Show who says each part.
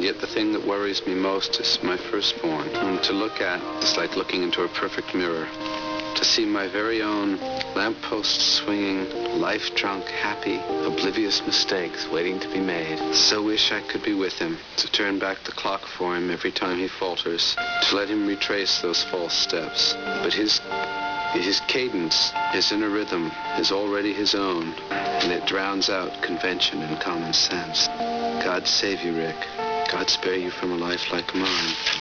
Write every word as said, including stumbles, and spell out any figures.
Speaker 1: And yet the thing that worries me most is my firstborn. And to look at is like looking into a perfect mirror. To see my very own lamppost-swinging, life-drunk, happy, oblivious mistakes waiting to be made. So wish I could be with him, to turn back the clock for him every time he falters, to let him retrace those false steps. But his, his cadence, his inner rhythm, is already his own, and it drowns out convention and common sense. God save you, Rick. God spare you from a life like mine.